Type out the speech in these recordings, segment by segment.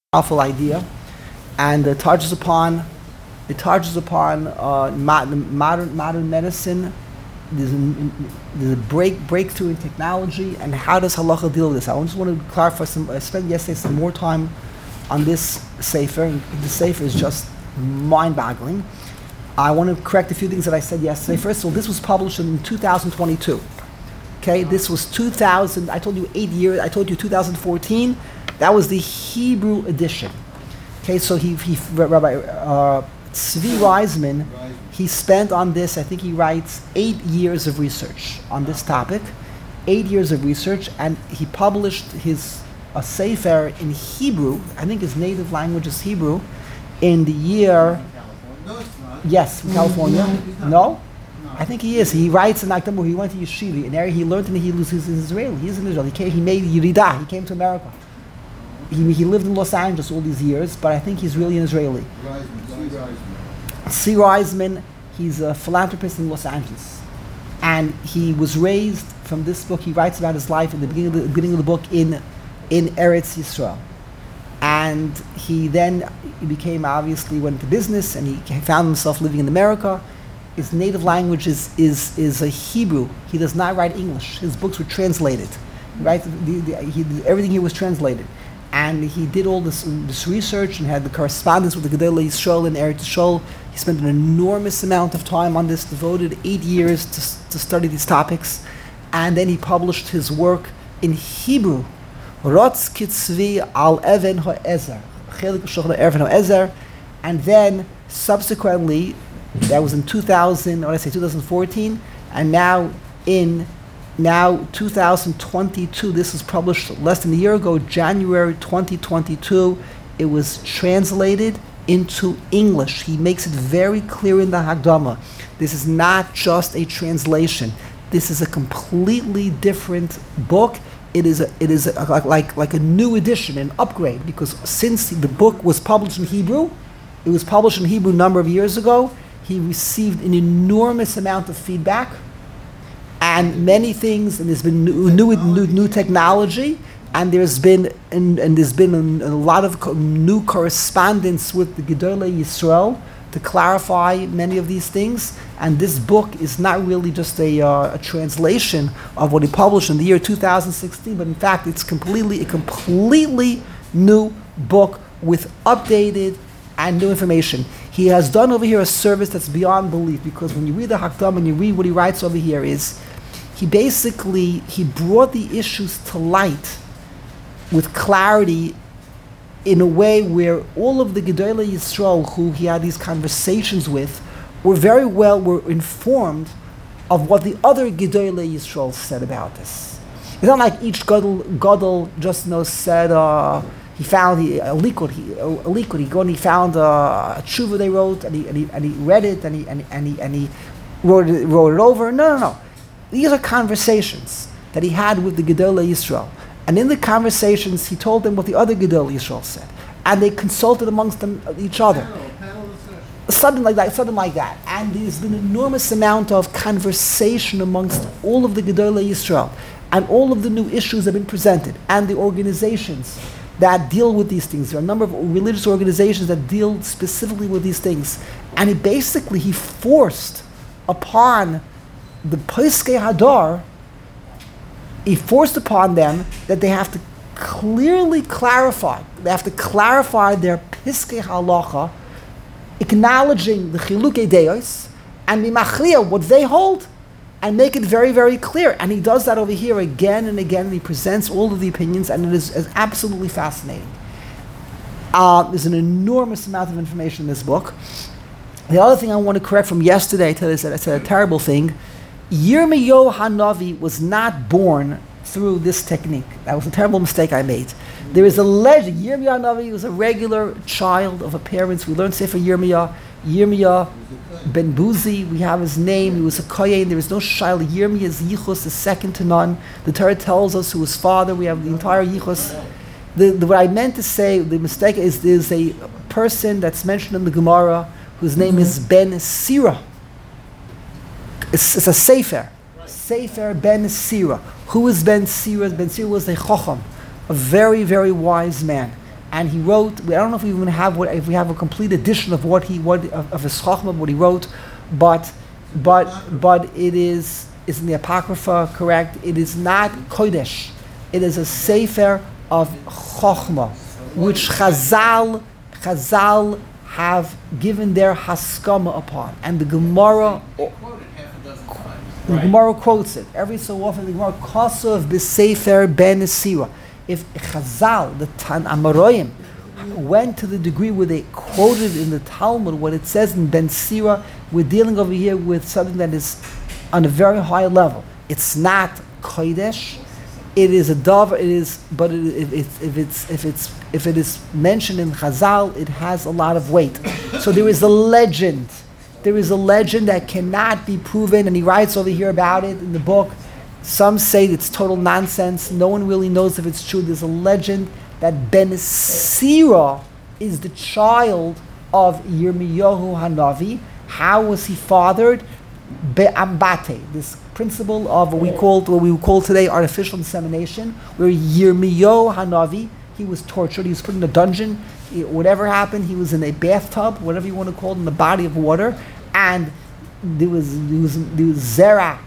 powerful idea, and it touches upon modern medicine. There's a breakthrough in technology, and how does halacha deal with this? I just want to clarify some. I spent yesterday some more time on this sefer, and the sefer is just mind-boggling. I want to correct a few things that I said yesterday. First of all, this was published in 2022. Okay, this was 2000. I told you 8 years. I told you 2014. That was the Hebrew edition. Okay, so Rabbi Tzvi Reisman, he spent on this, I think he writes 8 years of research on this topic, 8 years of research, and he published a sefer in Hebrew. I think his native language is Hebrew, in the year. Yes, from California. No? I think he is. He writes in Akdam, he went to Yeshiva, an area he learned, and he was Israeli. He's in Israel. He made Yeridah. He came to America. He lived in Los Angeles all these years, but I think he's really an Israeli. C. Reisman, he's a philanthropist in Los Angeles. And he was raised from this book. He writes about his life in the beginning of the book in Eretz Yisrael. And he became, obviously, went into business, and he found himself living in America. His native language is a Hebrew. He does not write English. His books were translated. Right? Everything here was translated. And he did all this research and had the correspondence with the Gedolei Yisrael in Eretz Yisrael. He spent an enormous amount of time on this, devoted 8 years to study these topics. And then he published his work in Hebrew, Rotz Kitzvi al Even HaEzer, Chelik Shulchan Even HaEzer. And then subsequently, that was in 2014, and now 2022, this was published less than a year ago, January 2022, it was translated into English. He makes it very clear in the Hagdama. This is not just a translation. This is a completely different book. It is like a new edition, an upgrade, because since the book was published in Hebrew, it was published in Hebrew a number of years ago, he received an enormous amount of feedback and many things, and there's been new technology, and there's been a lot of new correspondence with the Gedolei Yisrael to clarify many of these things. And this book is not really just a translation of what he published in the year 2016, but in fact it's a completely new book with updated and new information. He has done over here a service that's beyond belief, because when you read the Hakdam and you read what he writes over here, he brought the issues to light with clarity in a way where all of the Gedolei Yisrael who he had these conversations with were informed of what the other Gedolei Yisrael said about this. It's not like each Gadol just said he found a likud. He found a tshuva they wrote, and he read it, and he wrote it over. No. These are conversations that he had with the Gedolei Yisrael, and in the conversations he told them what the other Gedolei Yisrael said, and they consulted amongst each other. Something like that. And there's been an enormous amount of conversation amongst all of the Gedolei Yisrael, and all of the new issues have been presented, and the organizations that deal with these things. There are a number of religious organizations that deal specifically with these things. And he forced upon the Poskei Hadar, he forced upon them that they have to clearly clarify. They have to clarify their Piskei Halacha, acknowledging the Chilukei Deos, and Mimachriya, what they hold, and make it very, very clear. And he does that over here again and again, and he presents all of the opinions, and it is absolutely fascinating. There's an enormous amount of information in this book. The other thing I want to correct from yesterday, I said a terrible thing. Yirmiyahu Hanavi was not born through this technique. That was a terrible mistake I made. There is a legend. Yirmiyahu Hanavi was a regular child of a parents. We learned Sefer Yirmiyah ben Buzi, we have his name. He was a kohen. There is no shaila. Yirmiyah's yichus is second to none. The Torah tells us who his father. We have the entire yichus. What I meant to say, the mistake is, there's a person that's mentioned in the Gemara whose name is Ben Sira. It's a sefer. Sefer Ben Sira. Who is Ben Sira? Ben Sira was a chacham, a very, very wise man. and he wrote. I don't know if we even have if we have a complete edition of of his Chachma, what he wrote, but it is in the Apocrypha, correct? It is not Kodesh. It is a Sefer of Chachma, which Chazal have given their haskama upon, and the Gemara. The Gemara quotes it every so often. The Gemara Kosov b'Sefer ben Sira. If Chazal, the Tan Amoraim, went to the degree where they quoted in the Talmud what it says in Ben Sira, we're dealing over here with something that is on a very high level. It's not Kodesh. It is a dove. It is, but if it is mentioned in Chazal, it has a lot of weight. So there is a legend. There is a legend that cannot be proven, and he writes over here about it in the book. Some say it's total nonsense. No one really knows if it's true. There's a legend that Ben Sira is the child of Yirmiyahu Hanavi. How was he fathered? Be'ambate, this principle of what we call today artificial insemination, where Yirmiyahu Hanavi, he was tortured, he was put in a dungeon, whatever happened, he was in a bathtub, whatever you want to call it, in a body of water, and there was zera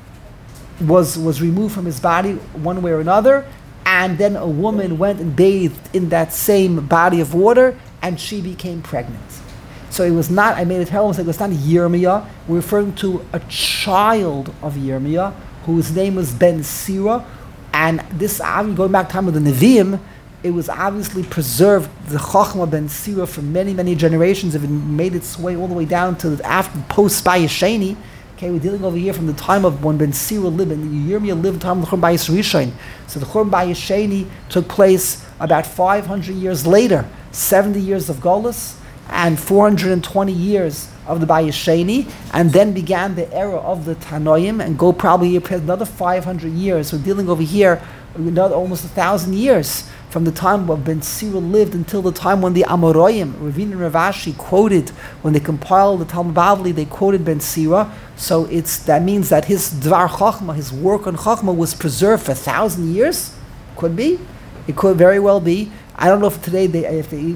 was removed from his body one way or another, and then a woman went and bathed in that same body of water, and she became pregnant. So it was not, I made a terrible mistake, it was not Yirmiyah. We're referring to a child of Yirmiyah, whose name was Ben Sira, and this, going back to time of the Nevi'im, it was obviously preserved, the Chochmah Ben Sira, for many, many generations. It made its way all the way down to after post Bayesheni. Okay, we're dealing over here from the time of when Ben Sira lived, and Yirmiyah lived the time of the Churban Bayis Rishon. So the Churban Bayesheni took place about 500 years later, 70 years of Golus, and 420 years of the Bayesheni, and then began the era of the Tanoim, and go probably another 500 years. We're dealing over here another almost 1,000 years from the time when Ben Sira lived until the time when the Amoraim, Ravina and Ravashi, quoted, when they compiled the Talmud Bavli, they quoted Ben Sira. So that means that his Dvar Chachma, his work on Chachma, was preserved for 1,000 years. Could be. It could very well be. I don't know if today they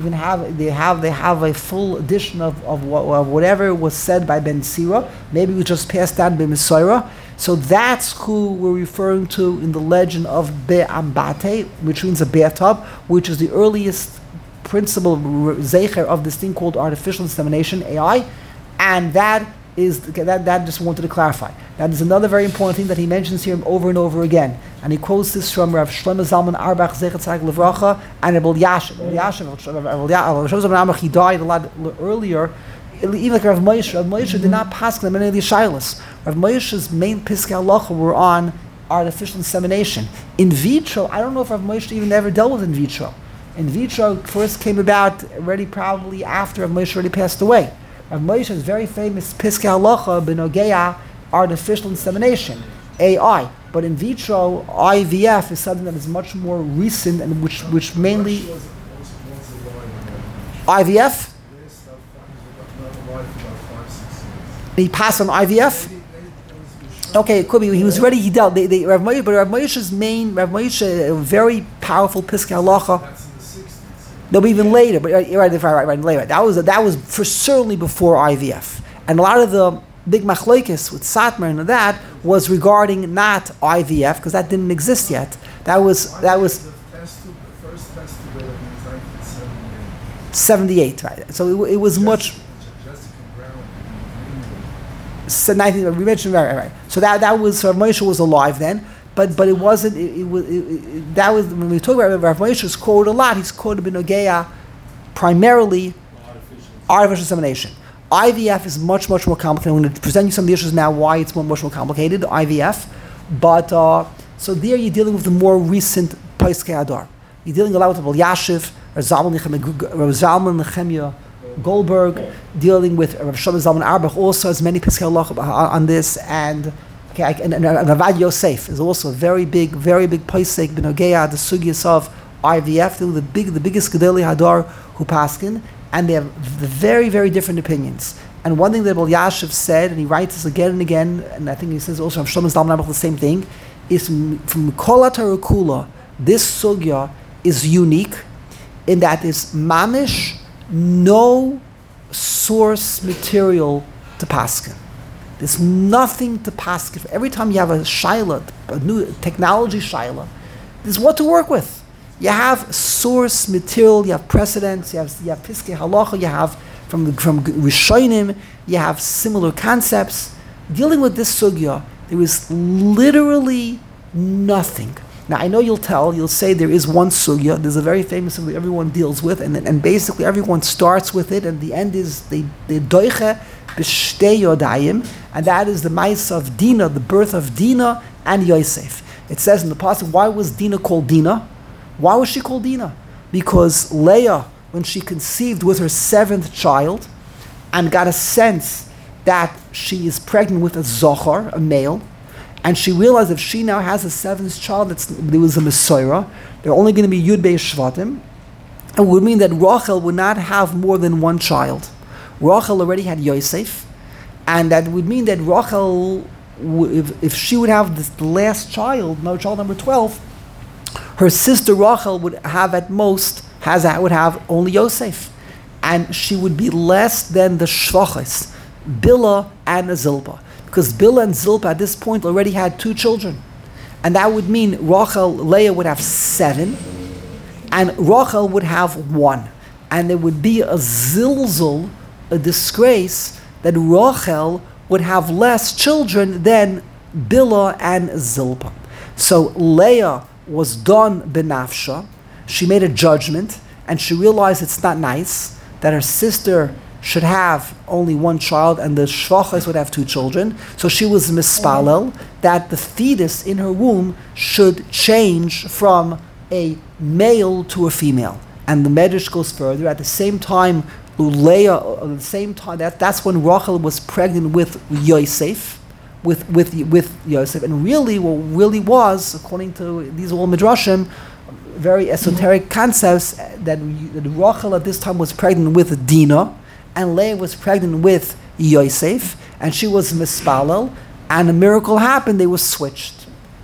have a full edition of whatever was said by Ben Sira. Maybe we just passed down by Mesorah. So that's who we're referring to in the legend of Be'ambate, which means a bathtub, which is the earliest principle zecher of this thing called artificial insemination, AI, and that just wanted to clarify. That is another very important thing that he mentions here over and over again. And he quotes this from Rav Shlomo Zalman Auerbach, Zecher Tzaddik Levracha, and Rav Elyashiv. Rav Shlomo Zalman Auerbach, he died a lot earlier. Even like Rav Moshe did not pass them any of these shilas. Rav Moshe's main piskei halacha were on artificial insemination. In vitro, I don't know if Rav Moshe even ever dealt with in vitro. In vitro first came about already probably after Rav Moshe already passed away. Rav Moshe's very famous piskei halacha b'nogeya artificial insemination, AI. But in vitro, IVF is something that is much more recent and which mainly IVF. He passed on IVF. Okay, it could be. He was ready. He dealt. Rav Moshe's Rav Moshe, a very powerful piskei halacha. No, but even later. But right, later. That was for certainly before IVF. And a lot of the big machlokes with Satmar and that was regarding not IVF because that didn't exist yet. That was. The first testicle in 1978. Right. So it was much. So we mentioned right. So that was Rav Moshe was alive then, but it wasn't. That was when we talk about Rav Moshe's quoted a lot. He's quoted b'nogeya primarily artificial insemination. IVF is much more complicated. I'm going to present you some of the issues now why it's much more complicated. IVF, but so there you're dealing with the more recent Paskei Adar. You're dealing a lot with Rav Elyashiv, Rav Zalman Nechemia Goldberg, dealing with Rav Shlomo Zalman Auerbach also has many piskei halacha on this, and Ravad Yosef is also a very big posek b'nogeya the sugyas of IVF. They're the biggest gedolei hadar who paskin, and they have very different opinions. And one thing that Rav Elyashiv said, and he writes this again and again, and I think he says also Rav Shlomo Zalman Auerbach the same thing, is from Kol HaTorah Kula, this sugya is unique. in that there's mamish, no source material to paskin. There's nothing to paskin. Every time you have a shaila, a new technology shaila, there's what to work with. You have source material, you have precedents, you have piskei halacha, you have from Rishonim, you have similar concepts. Dealing with this sugya, there is literally nothing. Now I know you'll say there is one sugya, there's a very famous sugya everyone deals with, and basically everyone starts with it, and the end is they doiche b'shtei yodayim, and that is the ma'is of Dinah, the birth of Dinah and Yosef. It says in the passage, why was Dinah called Dinah? Why was she called Dinah? Because Leah, when she conceived with her seventh child, and got a sense that she is pregnant with a zochar, a male, and she realized if she now has a seventh child, there was a Messiah, they're only going to be Yud Bei Shvatim, it would mean that Rachel would not have more than one child. Rachel already had Yosef, and that would mean that Rachel, if she would have this last child, child number 12, her sister Rachel would have at most, would have only Yosef. And she would be less than the Shvachis, Bilhah and Zilpah. Because Bilhah and Zilpah at this point already had 2 children. And that would mean Leah would have 7, and Rachel would have 1. And there would be a zilzul, a disgrace, that Rachel would have less children than Bilhah and Zilpah. So Leah was done benafsha. She made a judgment, and she realized it's not nice that her sister should have only 1 child and the shvachos would have 2 children. So she was mispalel that the fetus in her womb should change from a male to a female. And the Medrash goes further. At the same time, that's when Rachel was pregnant with Yosef. With Yosef, and really what really was, according to these all midrashim, very esoteric concepts, that Rachel at this time was pregnant with Dinah, and Leah was pregnant with Yosef, and she was mispalel, and a miracle happened. They were switched.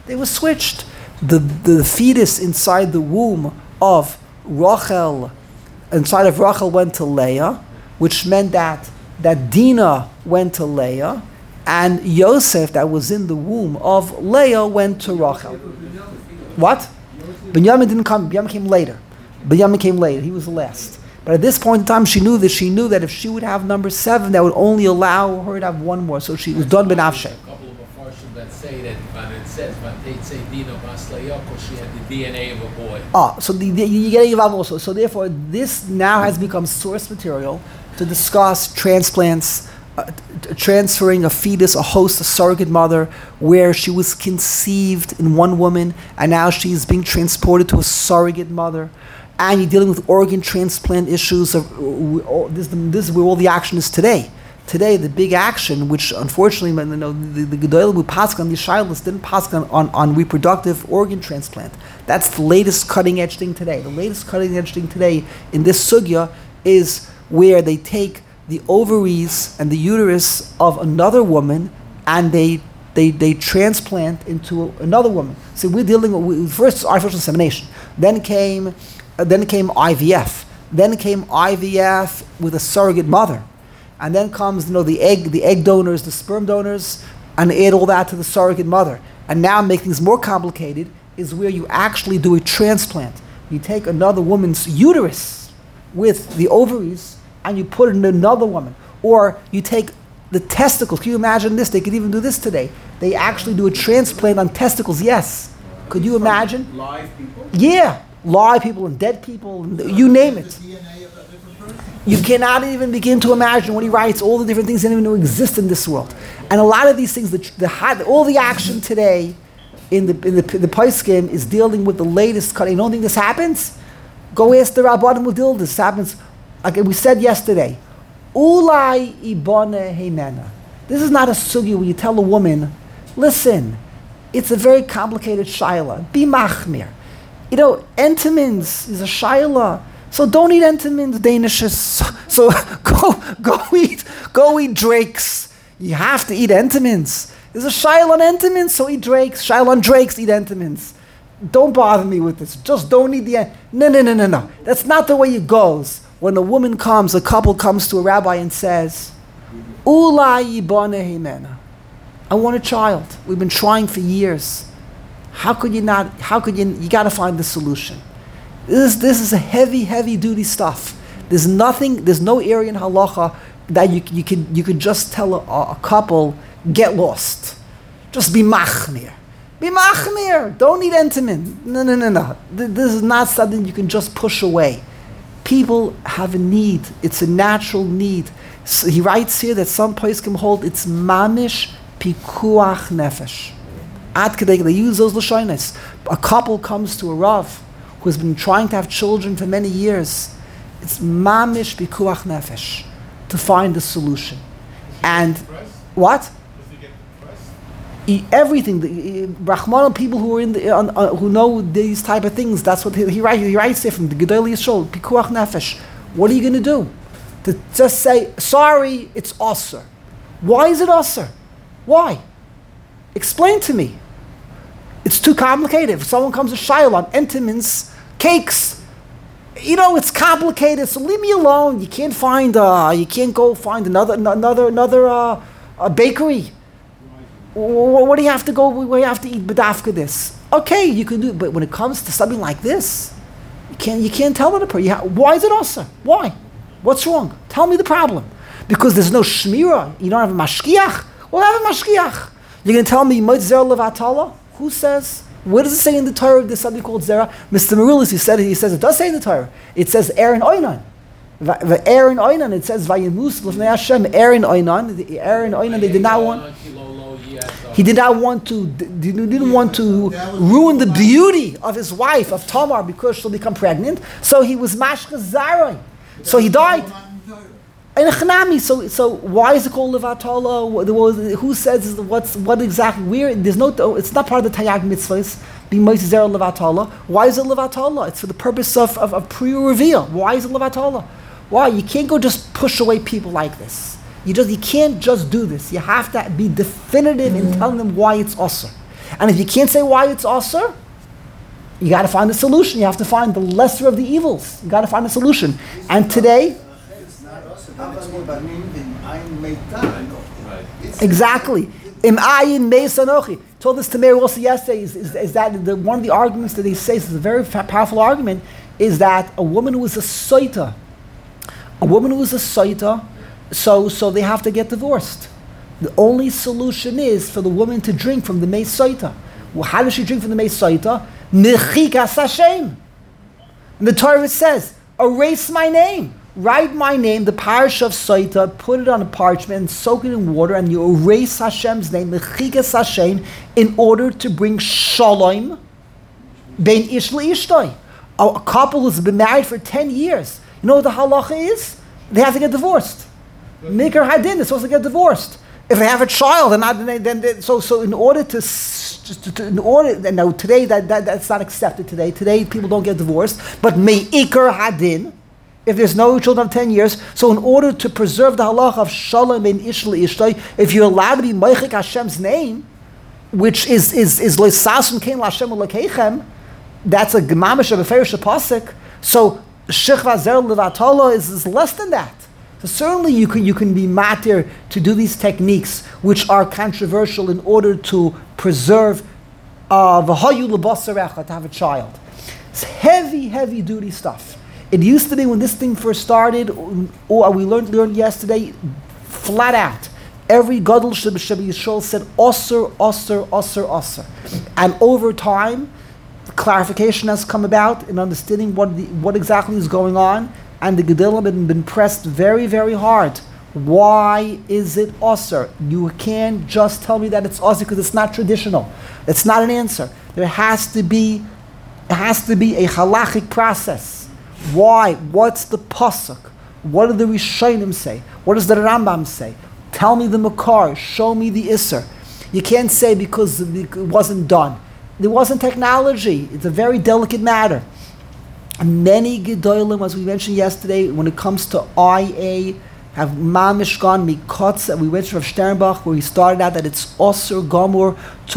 The fetus inside the womb of Rachel, went to Leah, which meant that Dinah went to Leah, and Yosef, that was in the womb of Leah, went to Rachel. What? Binyamin didn't come. Binyamin came later. He was the last. But at this point in time, she knew that if she would have number 7, that would only allow her to have 1 more. So she was done benafshe. A couple of Mepharshim that say that, but it says, but they say Dinah bas Leah because she had the DNA of a boy. So you get involved also. So therefore, this now has become source material to discuss transplants, transferring a fetus, a host, a surrogate mother, where she was conceived in one woman and now she's being transported to a surrogate mother, and you're dealing with organ transplant issues. This is where all the action is today. Today, the big action, which unfortunately, the Gedolim who passed on these shilas didn't pass on reproductive organ transplant. That's the latest cutting edge thing today. The latest cutting edge thing today in this sugya is where they take the ovaries and the uterus of another woman and they transplant into another woman. So we're dealing with first artificial insemination, then came IVF, then came IVF with a surrogate mother, and then comes the egg donors, the sperm donors, and add all that to the surrogate mother. And now make things more complicated is where you actually do a transplant. You take another woman's uterus with the ovaries and you put it in another woman. Or you take the testicles. Can you imagine this? They could even do this today. They actually do a transplant on testicles, yes. Could you imagine? Live people? Yeah. Live people and dead people, you name it. You cannot even begin to imagine when he writes all the different things that don't even know exist in this world. And a lot of these things, all the action today in the Poskim is dealing with the latest cutting. You don't think this happens? Go ask the Rabbanim who deal with this. This happens. Like we said yesterday, Ulai ibane heinena. This is not a sugi where you tell a woman, listen, it's a very complicated shaila. Be machmir. Entenmann's is a shaila. So don't eat Entenmann's, Danishes. So go eat Drake's. You have to eat Entenmann's. There's a shaila on Entenmann's, so eat Drake's. Shaila on Drake's, eat Entenmann's. Don't bother me with this. Just don't need the... No. That's not the way it goes. When a couple comes to a rabbi and says, Ulai yibane himena. I want a child. We've been trying for years. You got to find the solution. This is a heavy duty stuff. There's no area in halacha that you could just tell a couple, get lost. Just be machmir. Be machmir. Don't need entimin. No. This is not something you can just push away. People have a need. It's a natural need. So he writes here that some poskim hold it's mamish pikuach nefesh. Ad kedei, they use those lashonos. A couple comes to a rav who has been trying to have children for many years. It's mamish pikuach nefesh to find a solution. And what? Everything, Rahman, people who are in who know these type of things. That's what he writes. He writes here from the Gedolei Yisrael, Pikuach Nefesh. What are you going to do? To just say, sorry, it's usher. Why is it usher? Why? Explain to me. It's too complicated. If someone comes to Shiloh on entimins, cakes, it's complicated. So leave me alone. You can't go find another bakery. What do you have to go? Where you have to eat bedafka this? Okay, you can do it, but when it comes to something like this, you can't tell the person. Why is it also? Why? What's wrong? Tell me the problem. Because there's no shmira. You don't have a mashkiach. Well, have a mashkiach. You're going to tell me zera levatala? Who says? Where does it say in the Torah there's something called zera? Mr. Marulis, he says it does say in the Torah. It says Aaron Oinan. Aaron Oinan. It says vayemus l'fnei Hashem. Aaron Oinan. They did not want. He didn't want to ruin the beauty of his wife, of Tamar, because she'll become pregnant. So he was mashka zarai. So he died. So why is it called levatala? Who says what exactly? Where there's no. It's not part of the Tayag mitzvahs. Be moitzera levatala. Why is it levatala? It's for the purpose of pre-reveal. Why is it levatala? Why? You can't go just push away people like this. You can't just do this. You have to be definitive in telling them why it's usher. And if you can't say why it's usher, you got to find a solution. You have to find the lesser of the evils. You got to find a solution. And today, exactly. Im ayin meis anochi. Told this to Meir also yesterday. Is that one of the arguments that they say is a very powerful argument is that a woman who is a soita, so they have to get divorced. The only solution is for the woman to drink from the Mei Soita. Well, how does she drink from the Mei Soita? Mechikas Hashem. And the Torah says, erase my name. Write my name, the parish of Soita, put it on a parchment and soak it in water, and you erase Hashem's name, Mechikas Hashem, in order to bring shalom bein ish le'ishtoi. A couple who's been married for 10 years. You know what the halacha is? They have to get divorced. Mikar Hadin is supposed to get divorced. If they have a child, so in order now today that's not accepted today. Today people don't get divorced, but Meikar Hadin, if there's no children of 10 years, so in order to preserve the halacha of Shalom and Ishla Ishtay, if you're allowed to be Meichik Hashem's name, which is Loisasun Kein Lashem Ulakechem, that's a Gemamish of a Ferish Pasuk. So Shechva Zer Levatala is less than that. So certainly you can be matir to do these techniques which are controversial in order to preserve v'hayu l'basarecha, to have a child. It's heavy duty stuff. It used to be when this thing first started, or we learned yesterday, flat out. Every Gadol Shabbat Yisrael said osir. And over time, clarification has come about in understanding what exactly is going on. And the Gedolim have been pressed very, very hard. Why is it osir? You can't just tell me that it's osir because it's not traditional. It's not an answer. There has to be a halachic process. Why? What's the pasuk? What do the Rishonim say? What does the Rambam say? Tell me the makar. Show me the isser. You can't say because it wasn't done. There wasn't technology. It's a very delicate matter. Many Gedolim, as we mentioned yesterday, when it comes to IA, have mamish gone mikotz. We went to Rav Sternbach where he started out that it's osir gomor to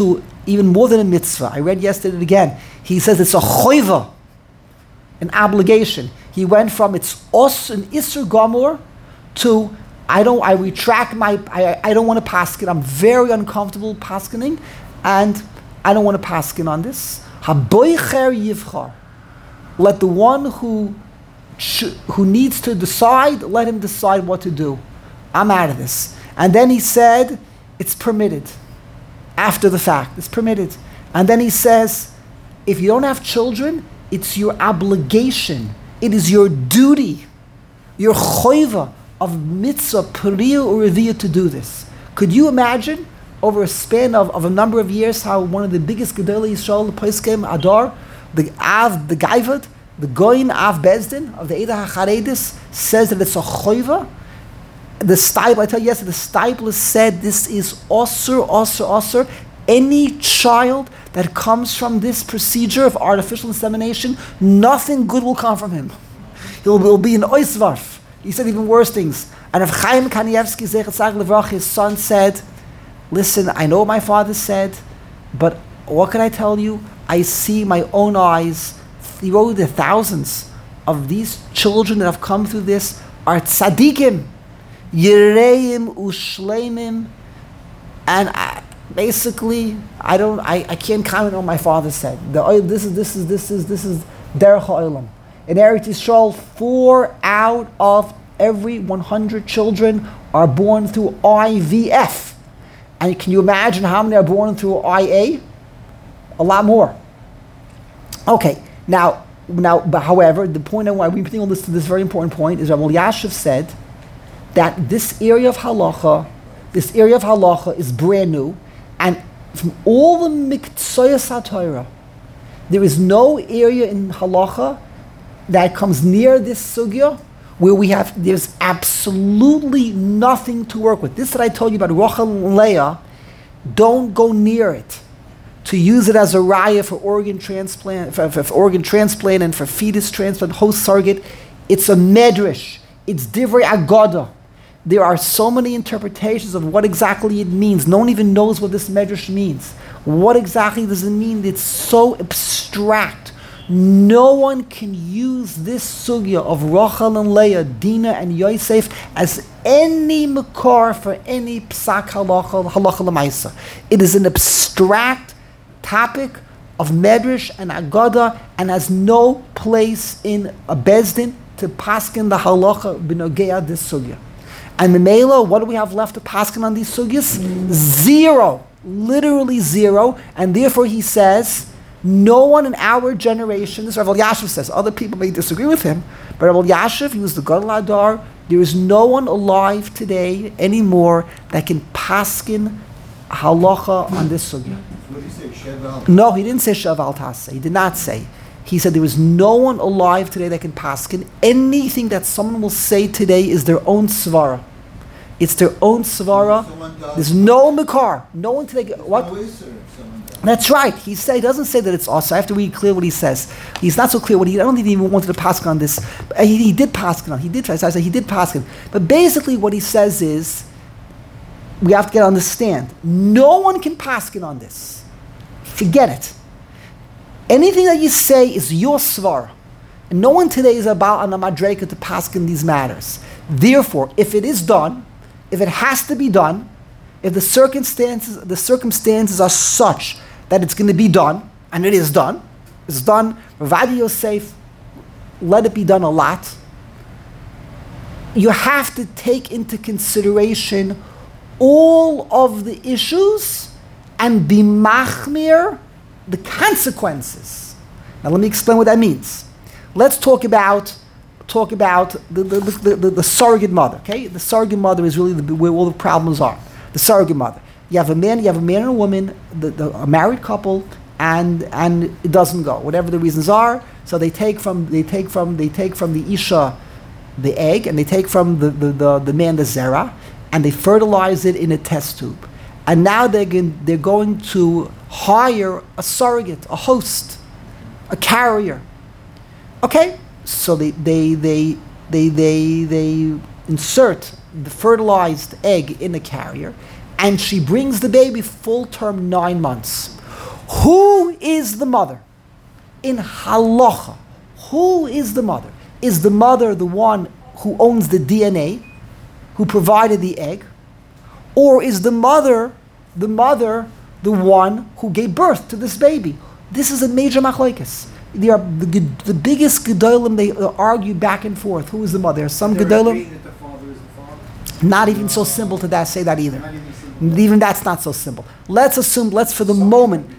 even more than a mitzvah. I read yesterday again. He says it's a choiva, an obligation. He went from it's os and isur gamor to I retract I don't want to paskin. I'm very uncomfortable paskening, and I don't want to paskin on this. Haboicher yivchar. Let the one who needs to decide, let him decide what to do. I'm out of this. And then he said, it's permitted. After the fact, it's permitted. And then he says, if you don't have children, it's your obligation. It is your duty, your choiva of mitzvah, periya or reviyah to do this. Could you imagine, over a span of a number of years, how one of the biggest Gedolei Yisrael, the Poskim, Adar, the Gaivad, the Goyin Av Bezdin of the Eidah HaCharedis says that it's a choiva? The Steipler, I tell you yesterday, the Steipler said this is osur. Any child that comes from this procedure of artificial insemination, nothing good will come from him. He'll be an oisvarf. He said even worse things. And if Chaim Kanievsky, Zechat Levrach, his son, said, listen, I know what my father said, but what can I tell you? I see my own eyes. He wrote the thousands of these children that have come through this are tzaddikim, yireim ushleimim, and I can't comment on what my father said. This is derech ha'olam. In Eretz Yisrael, 4 out of every 100 children are born through IVF. And can you imagine how many are born through IA? A lot more. Okay, now, but however, the point of why we bring all this to this very important point is Rabbi Elyashiv said that this area of halacha is brand new, and from all the miktsayos HaTorah, there is no area in halacha that comes near this sugya where there's absolutely nothing to work with. This that I told you about Rachel and Leah, don't go near it. To use it as a raya for organ transplant, for organ transplant and for fetus transplant, host surrogate, it's a medrash. It's divrei agada. There are so many interpretations of what exactly it means. No one even knows what this medrash means. What exactly does it mean? It's so abstract. No one can use this sugya of Rachel and Leah, Dinah and Yosef as any makar for any psak halacha l'maisa. It is an abstract topic of medrash and agada and has no place in a bezdin to paskin the halacha b'nogea this sugya. And Memela, what do we have left to paskin on these sugyas? Zero, literally zero. And therefore he says, no one in our generation, this Rav Elyashiv says, other people may disagree with him, but Rav Elyashiv, he was the Gadol Adar, there is no one alive today anymore that can paskin halacha on this sugya. What did he say, Sheval? No, he didn't say Sheval Tase. He did not say. He said there is no one alive today that can paskin. Anything that someone will say today is their own svara. It's their own svara. There's no makar. No one today. What? That's right. He doesn't say that it's also. I have to read clear what he says. He's not so clear what I don't think he even wanted to paskin on this. He did paskin on. He did try. So I said he did paskin. But basically, what he says is, we have to understand. No one can paskin on this. Forget it. Anything that you say is your svar. And no one today is about on a madreka to paskin these matters. Therefore, if it is done, if it has to be done, if the circumstances are such that it's going to be done, and it is done, it's done, Ravadi Yosef, let it be done a lot, you have to take into consideration all of the issues and be machmir the consequences. Now let me explain what that means. Let's talk about the surrogate mother. Okay, the surrogate mother is really where all the problems are. The surrogate mother. You have a man and a woman, a married couple, and it doesn't go. Whatever the reasons are, so they take from the isha the egg, and they take from the man the zera, and they fertilize it in a test tube. And now they're going to hire a surrogate, a host, a carrier. Okay, so they insert the fertilized egg in the carrier, and she brings the baby full term 9 months. Who is the mother? In halacha, who is the mother? Is the mother the one who owns the DNA, who provided the egg? Or is the mother the one who gave birth to this baby? This is a major machlokes. They are the biggest gedolim. They argue back and forth. Who is the mother? Some gedolim. Not even so simple to say that either. Even that's not so simple. Let's assume for the moment,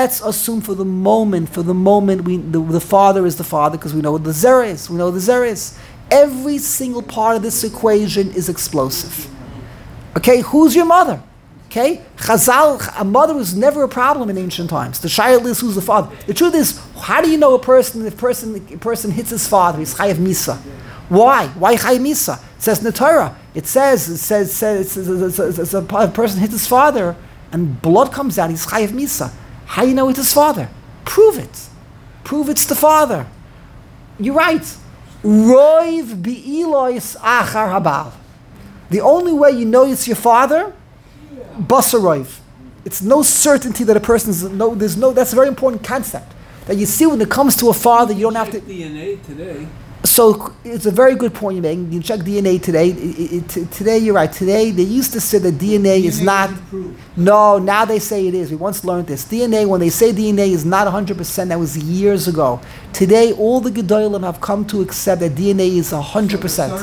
the father is the father because we know what the zera is. We know the zera is. Every single part of this equation is explosive. Okay, who's your mother? Okay, Chazal, a mother was never a problem in ancient times. The shayla is who's the father. The truth is, how do you know a person hits his father? He's chayav misa. Why? Why chayav misa? It says in the Torah. It says a person hits his father and blood comes out. He's chayav misa. How do you know it's his father? Prove it. Prove it's the father. You're right. Roiv bi'ilois achar habal. The only way you know it's your father, basarov. It's no certainty that a person is that's a very important concept. That you see when it comes to a father, you don't have to DNA today. So it's a very good point you're making. You check DNA today. Today you're right. Today they used to say that DNA is not. No, now they say it is. We once learned this. DNA, when they say DNA is not 100%, that was years ago. Today, all the gedolim have come to accept that DNA is 100%.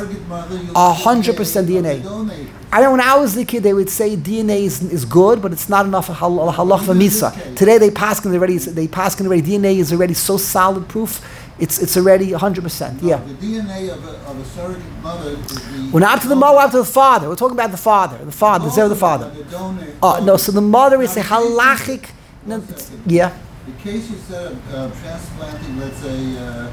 100% DNA. I know when I was a kid, they would say DNA is good, but it's not enough halach v'misa. Today they pass already. DNA is already so solid proof. It's already 100%. Yeah. The DNA of a surrogate mother is the... We're not to the mother, we're to the father. We're talking about the father. The father, the father. No, so the mother is a halachic... Yeah. The case you said of transplanting, let's say, a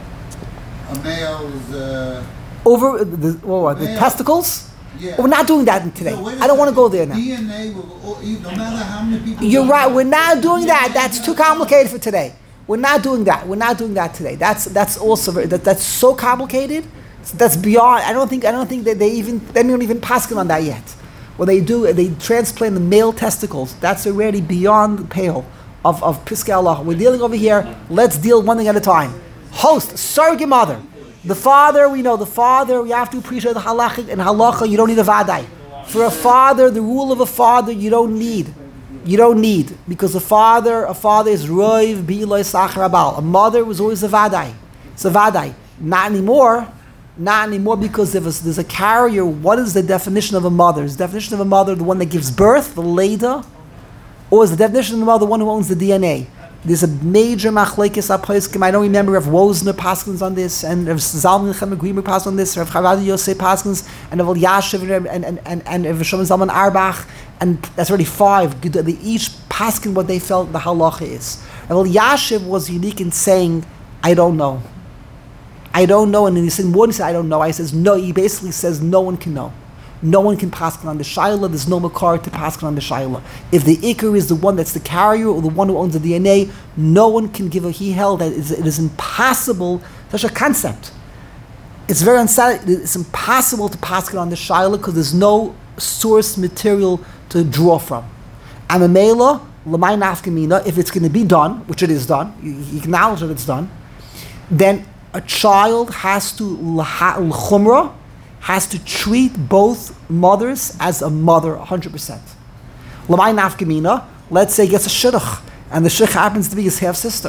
male's... Over the testicles? Yeah. We're not doing that today. So I don't want to go there now. DNA will, no matter how many people... You're right, we're not doing that. That's too complicated for today. We're not doing that. We're not doing that today. That's also that's so complicated. So that's beyond. I don't think that they don't even paskin on that yet. When they do, they transplant the male testicles. That's already beyond the pale of Piskei Allah. We're dealing over here. Let's deal one thing at a time. Host, surrogate mother, the father. We know the father. We have to appreciate the halachic and halacha. You don't need a vadai. For a father, the rule of a father, you don't need. Because a father is roiv bi'iloi sachar abal. A mother was always a vadai. It's a vadai. Not anymore because there's a carrier. What is the definition of a mother? Is the definition of a mother the one that gives birth, the leda? Or is the definition of a mother the one who owns the DNA? There's a major machlekes aposkim. I don't remember if Wosner paskins on this, and if Zalman Chemegrimer paskins on this, or if Chavadi Yosef paskins, and if Yashiv and if Shlomo Zalman Arbach, and that's already 5. They each paskin what they felt the halacha is. And Yashiv was unique in saying, I don't know, and then he said more than he said I don't know. I says no. He basically says no one can know. No one can paskin on the shaila. There's no makar to paskin on the shaila. If the ikar is the one that's the carrier or the one who owns the DNA, no one can give a. He held that it is impossible. Such a concept. It's very unsatisfying. It's impossible to paskin on the shaila because there's no source material to draw from. And the mela l'may nafkamina. If it's going to be done, which it is done, you acknowledge that it's done, then a child has to l'chumra. Has to treat both mothers as a mother 100%. L'may nafkamina, let's say he gets a shidduch, and the shidduch happens to be his half-sister.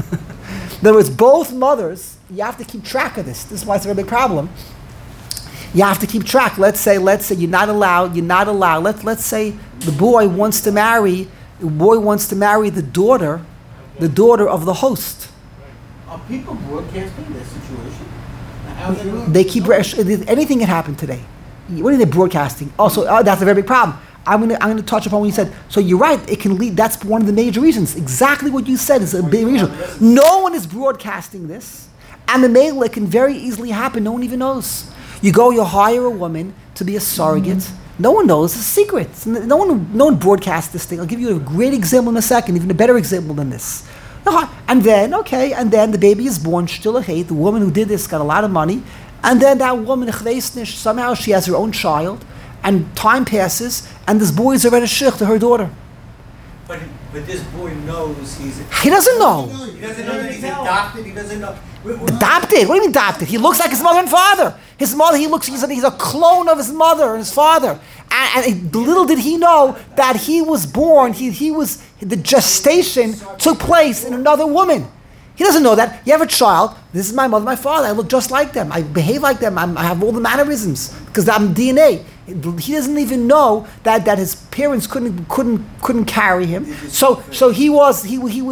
In other words, both mothers, you have to keep track of this. This is why it's a very big problem. You have to keep track. Let's say you're not allowed. Let's say the boy wants to marry the daughter of the host. Are people broadcasting this situation? They keep anything can happen today. What are they broadcasting? Also, that's a very big problem. I'm going to touch upon what you said. So you're right. It can lead. That's one of the major reasons. Exactly what you said is a big reason. No one is broadcasting this, and the mail it can very easily happen. No one even knows. You hire a woman to be a surrogate. Mm-hmm. No one knows. It's a secret. No one broadcasts this thing. I'll give you a great example in a second. Even a better example than this. And then the baby is born, the woman who did this got a lot of money, and then that woman, somehow she has her own child, and time passes, and this boy is already shich to her daughter. But But this boy knows he's... He doesn't know. He doesn't know that he's adopted. He doesn't know... Adopted? What do you mean adopted? He looks like his mother and father. His mother, he's a clone of his mother and his father. And little did he know that he was born, the gestation took place in another woman. He doesn't know that. You have a child, this is my mother, my father, I look just like them, I behave like them, I have all the mannerisms, because I'm DNA. He doesn't even know that his parents couldn't carry him. So he was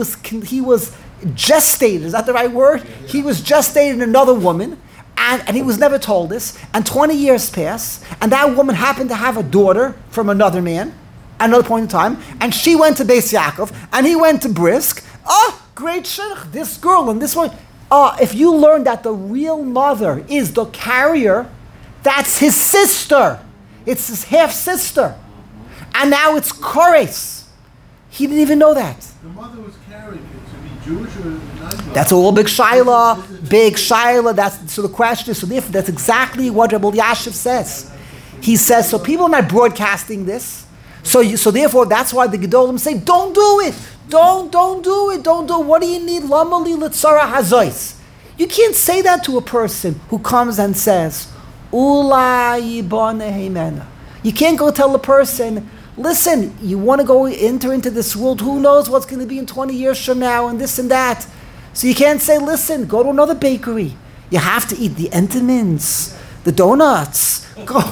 gestated, is that the right word? Yeah. He was gestated in another woman, and he was never told this, and 20 years passed, and that woman happened to have a daughter from another man at another point in time, and she went to Beis Yaakov, and he went to Brisk. Oh, great shidduch, this girl and this one. If you learn that the real mother is the carrier, that's his sister. It's his half-sister. And now it's Kores. He didn't even know that. The mother was carrying it to be Jewish or not? That's all big Shaila, big Shaila. So the question is, so therefore, that's exactly what Rabbi Yashiv says. He says, so people are not broadcasting this. So therefore, that's why the Gedolim say, don't do it. Don't do it. Don't do it. What do you need? Lama li litzara hazois. You can't say that to a person who comes and says, Ulai yibane heimena. You can't go tell a person, listen, you want to go enter into this world, who knows what's going to be in 20 years from now, and this and that. So you can't say, listen, go to another bakery. You have to eat the entenmann's, the donuts.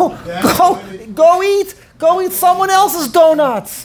Go eat someone else's donuts.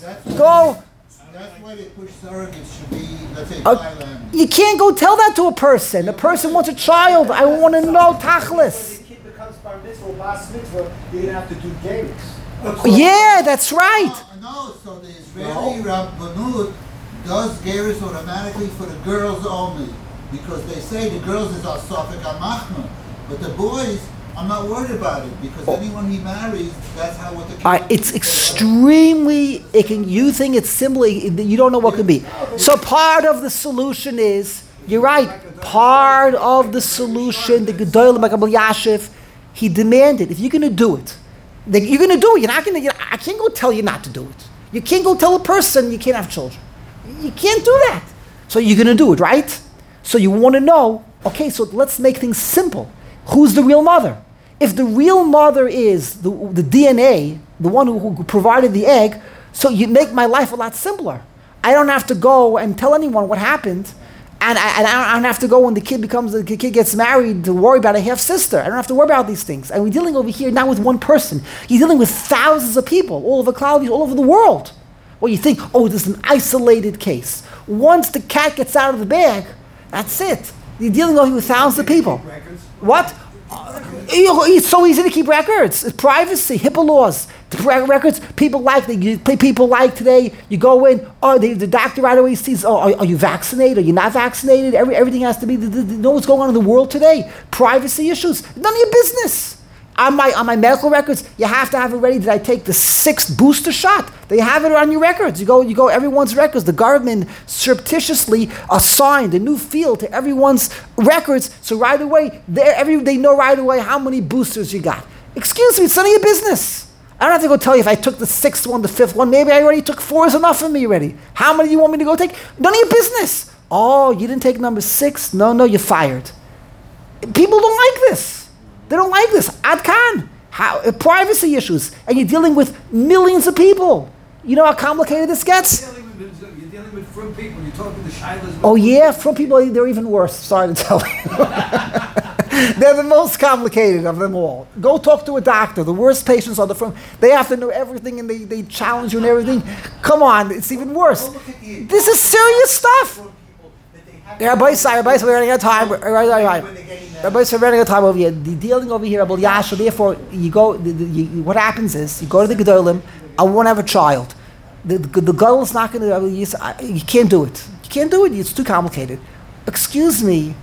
That's why they push surrogates should be, let's say, Thailand. You can't go tell that to a person. A person wants a child. I want to know tachlis. When the kid becomes bar mitzvah or bas mitzvah, you're going to have to do games. Yeah, that's right. No, so the Israeli Rabbanut does gerus automatically for the girls only. Because they say the girls is al safek amachma. But the boys, I'm not worried about it. Because anyone he marries, that's how what the kid it's extremely, you think it's simply, you don't know what could be. So part of the solution is, you're right, part of the solution, the Gedolim like Rabbi Yashiv, he demanded, if you're going to do it, you're going to do it. You're not going to. I can't go tell you not to do it. You can't go tell a person you can't have children. You can't do that. So you're going to do it, right? So you want to know, okay, so let's make things simple. Who's the real mother? If the real mother is the DNA, the one who provided the egg, so you make my life a lot simpler. I don't have to go and tell anyone what happened, and I don't have to go when the kid gets married to worry about a half-sister. I don't have to worry about these things. And we're dealing over here not with one person. You're dealing with thousands of people all over Cloudy, all over the world. Well, you think, this is an isolated case. Once the cat gets out of the bag, that's it. You're dealing over with thousands of people. What? It's so easy to keep records. It's privacy, HIPAA laws. The records, people like today, you go in, the doctor right away sees, are you vaccinated? Are you not vaccinated? Everything has to be, you know what's going on in the world today? Privacy issues. None of your business. On my medical records, you have to have it ready. Did I take the 6th booster shot? They have it on your records. You go everyone's records. The government surreptitiously assigned a new field to everyone's records. So right away, they know right away how many boosters you got. Excuse me, it's none of your business. I don't have to go tell you if I took the 6th one, the 5th one. Maybe I already took 4 is enough for me already. How many do you want me to go take? None of your business. Oh, you didn't take number 6? No, you're fired. People don't like this. They don't like this. Ad kan. Privacy issues. And you're dealing with millions of people. You know how complicated this gets? You're dealing with from people. You're talking to the shilas. Oh yeah, from people, they're even worse. Sorry to tell you. They're the most complicated of them all. Go talk to a doctor. The worst patients are the from. They have to know everything and they challenge you and everything. Come on, it's even worse. This is serious stuff. Rabbi, we're running out of time. We're running out of time over here. The dealing over here, Rabbi Yasha. Therefore, you go. What happens is you go to the Gedolim. I want to have a child. The Gedol is not going to. You can't do it. You can't do it. It's too complicated. Excuse me.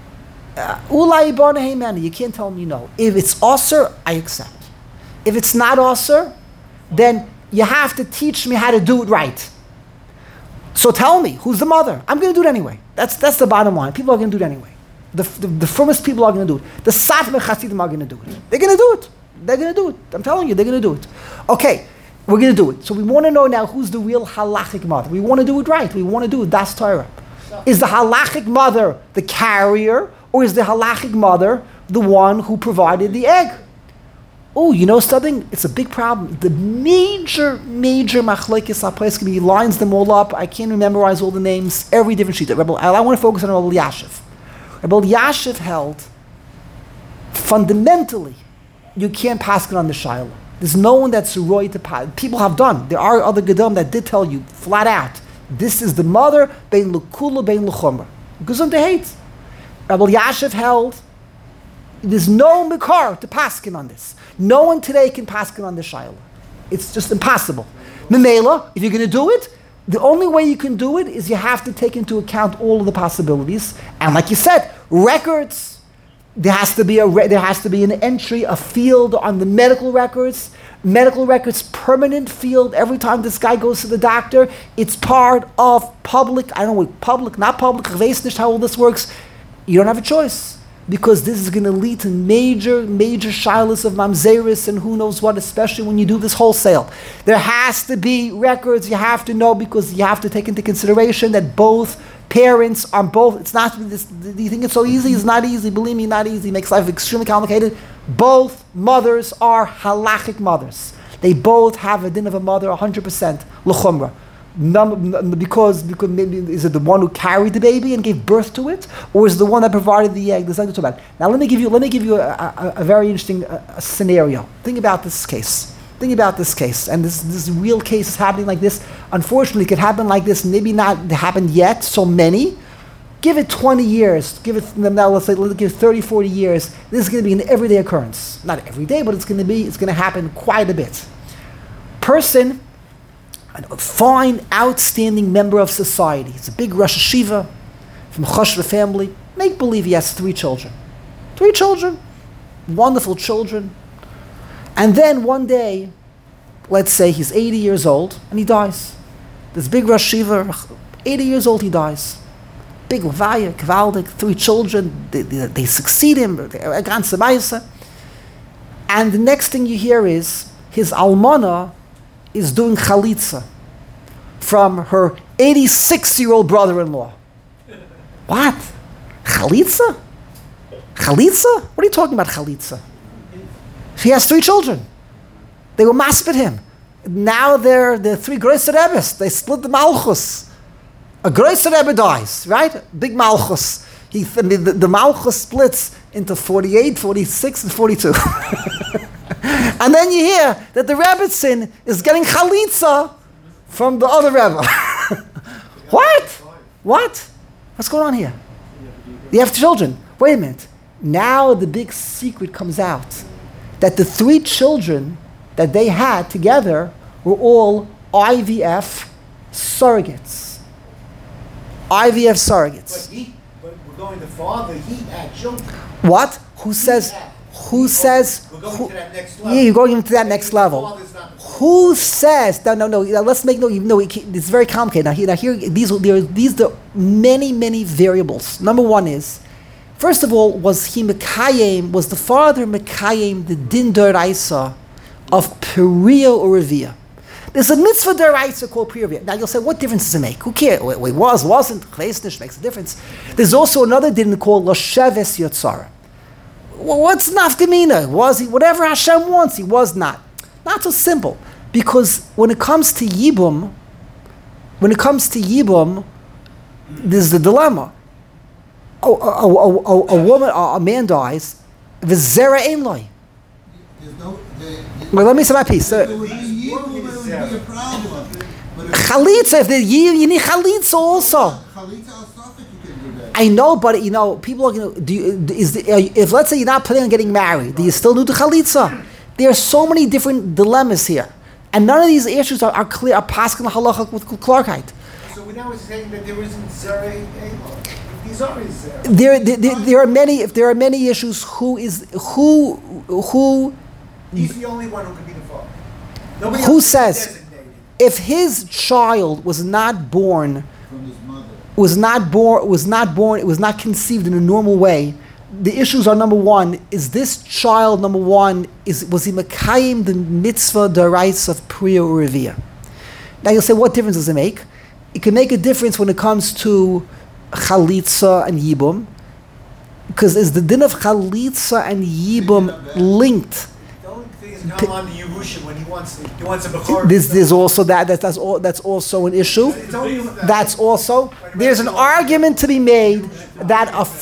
Ulai ibana heimena. You can't tell me no. If it's osir, I accept. If it's not osir, then you have to teach me how to do it right. So tell me, who's the mother? I'm going to do it anyway. That's the bottom line. People are going to do it anyway. The firmest people are going to do it. The Satmar Hasidim are going to do it. They're going to do it. They're going to do it. I'm telling you, they're going to do it. Okay, We're going to do it. So we want to know now who's the real halachic mother. We want to do it right. We want to do it das Torah. Is the halachic mother the carrier, or is the halachic mother the one who provided the egg? Oh, you know something? It's a big problem. The major machlekes haPoskim, he lines them all up. I can't memorize all the names, every different sheet. I want to focus on Rebbe Elyashiv. Rebbe Elyashiv held, fundamentally, you can't pass it on the Shiloh. There's no one that's roy to pass. People have done. There are other Gedolim that did tell you, flat out, this is the mother, bein l'kula, bein l'chumra. Gesund hate. Rebbe Elyashiv held, there's no Makar to paskin on this. No one today can paskin on the Shiloh. It's just impossible. Memela, if you're going to do it, the only way you can do it is you have to take into account all of the possibilities. And like you said, records, there has to be an entry, a field on the medical records. Medical records, permanent field. Every time this guy goes to the doctor, it's part of public, I don't know, public, not public, ich weiß nicht how all this works. You don't have a choice. Because this is going to lead to major shilas of mamzeris and who knows what, especially when you do this wholesale. There has to be records, you have to know, because you have to take into consideration that both parents are both, it's not, do you think it's so easy? It's not easy, believe me, not easy, it makes life extremely complicated. Both mothers are halachic mothers. They both have a din of a mother 100%, l'chumra. Because maybe is it the one who carried the baby and gave birth to it, or is it the one that provided the egg? There's nothing to talk about. Now let me give you a very interesting scenario. Think about this case. And this real case is happening like this. Unfortunately, it could happen like this. Maybe not happened yet. So many. Give it 20 years. Let's give 30, 40 years. This is going to be an everyday occurrence. Not every day, but it's going to happen quite a bit. Person. A fine, outstanding member of society. He's a big Rosh Hashiva from a Choshva family. Make believe he has 3 children. 3 children. Wonderful children. And then one day, let's say he's 80 years old and he dies. This big Rosh Hashiva, 80 years old, he dies. Big Levaya, Kvaldik, 3 children. They succeed him. And the next thing you hear is his almana is doing chalitza from her 86-year-old brother-in-law. What? Chalitza? Chalitza? What are you talking about, chalitza? She has 3 children. They were maspid him. Now they're 3 Groiser Rebbes. They split the malchus. A Groiser Rebbe dies, right? Big malchus. The malchus splits into 48, 46, and 42. And then you hear that the Rebbetzin is getting chalitza from the other Rebbe. What? What's going on here? You have children. Wait a minute. Now the big secret comes out that the 3 children that they had together were all IVF surrogates. IVF surrogates. But we're going to father, he had children. What? Who says? We're going to that next level. Yeah, you're going into that next level. Who says? No. Let's make it's very complicated. Now here, these are many variables. Number one is, first of all, was the father Mekayim the din d'oraisa of Peria or Revia? There's a mitzvah d'oraisa called Peria. Now you'll say, what difference does it make? Who cares? It wasn't. Chesnish makes a difference. There's also another din called Losheves Yotzara. What's nafkamina? Was he whatever Hashem wants? He was not. Not so simple, because when it comes to yibum, there's the dilemma. A man dies. V'zera ein loy. Well, let me say my piece. Chalitza. If you need chalitza also. I know, but people are going to. If let's say you're not planning on getting married, do you still do the chalitza? There are so many different dilemmas here, and none of these issues are clear. Are paskin halacha with clarkheit. So we now saying that there isn't zera. These are zera. There are many. If there are many issues, who? He's the only one who could be the father. Nobody who else says is designated. If his child was not born. From his mother. It was not conceived in a normal way, the issues are, number one, is this child, number one, was he Mekayim the mitzvah daraisa of Priya or Revia? Now you'll say, what difference does it make? It can make a difference when it comes to Chalitza and Yibum, because is the din of Chalitza and Yibum linked? The only thing is come on the Yerusha when he wants a Bechor. There's also that's also an issue. That's also, there's an argument to be made that a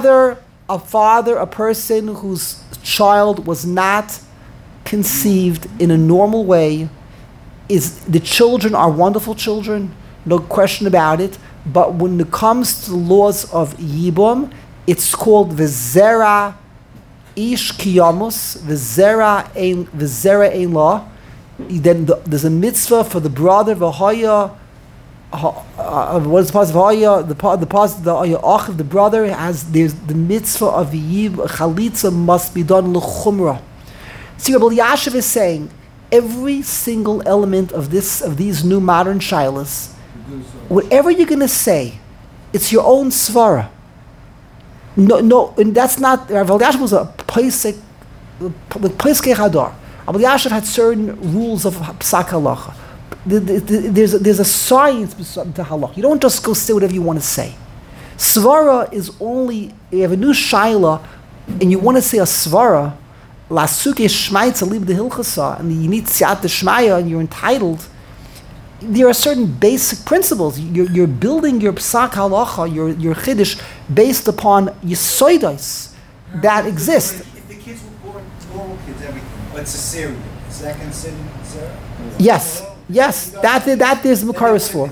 person whose child was not conceived in a normal way, the children are wonderful children, no question about it, but when it comes to the laws of Yibum, it's called V'zera Ish Kiyamus, V'zera Ein Law. Then there's a mitzvah for the brother, V'hoya, what is the positive? The brother there's the mitzvah of Yib, Chalitza must be done l'chumra. See, Rabbi Elyashiv is saying, every single element of these new modern shilas, whatever you're going to say, it's your own svara. No, and that's not. Rabbi Elyashiv was a Pesach Hadar. Rabbi Elyashiv had certain rules of psak halacha. There's a science to halacha. You don't just go say whatever you want to say. Svara is only, you have a new shaila, and you want to say a svara, lasuke shmaitza lib de hilchasa, and you need siyat shmaya, and you're entitled. There are certain basic principles. You're building your psak halacha, your chiddush, based upon yisoidos that exist. If the kids were born normal kids, everything, but cesarean, is that considered cesarean? Yes, that there's makaris for.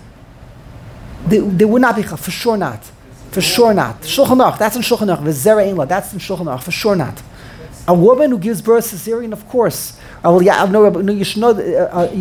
They would not be for sure not. Shulchan Aruch, that's in Shulchan Aruch. V'zera ein la, that's in Shulchan Aruch, for sure not. A woman who gives birth cesarean, of course. You should know that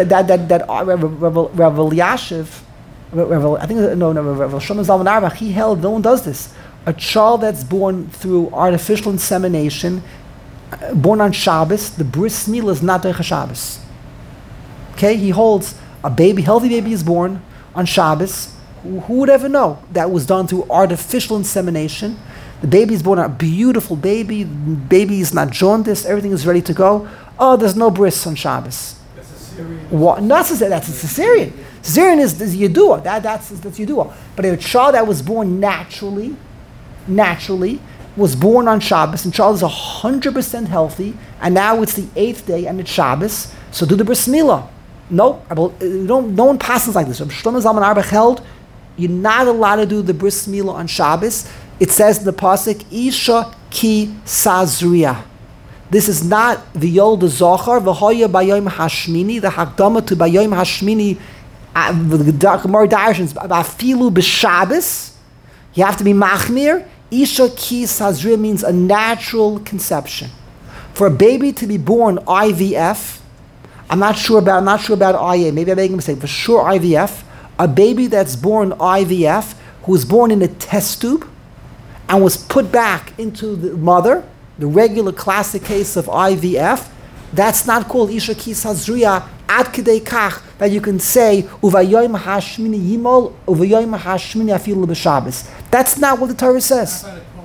Rabbi Elyashiv, Rabbi Shlomo Zalman Auerbach, he held no one does this. A child that's born through artificial insemination, born on Shabbos, the bris milah is not doich Shabbos. Okay, he holds a baby, healthy baby is born on Shabbos. Who would ever know that was done through artificial insemination? The baby is born a beautiful baby. The baby is not jaundiced. Everything is ready to go. Oh, there's no bris on Shabbos. That's a Syrian. What? That's a cesarean. Cesarean is yedua. That's yedua. But a child that was born naturally, was born on Shabbos, and child is 100% healthy, and now it's the 8th day and it's Shabbos. So do the bris milah. No one passes like this. Shlomo Zalman Auerbach held you're not allowed to do the bris milah on Shabbos. It says in the pasuk, Isha ki sazriya. This is not v'yol the zochar v'hoya bayom hashmini. The hakdama to bayom hashmini, the Gemara Darshans afilu b'Shabbos. You have to be machmir. Isha ki sazriya means a natural conception. For a baby to be born IVF, I'm not sure about IA. Maybe I'm making a mistake. For sure IVF, a baby that's born IVF, who was born in a test tube, and was put back into the mother, the regular classic case of IVF, that's not called Isha Ki Sazriya ad kidei kach that you can say Uvayom hashmini yimol Uvayom hashmini afilu b'Shabbos. That's not what the Torah says.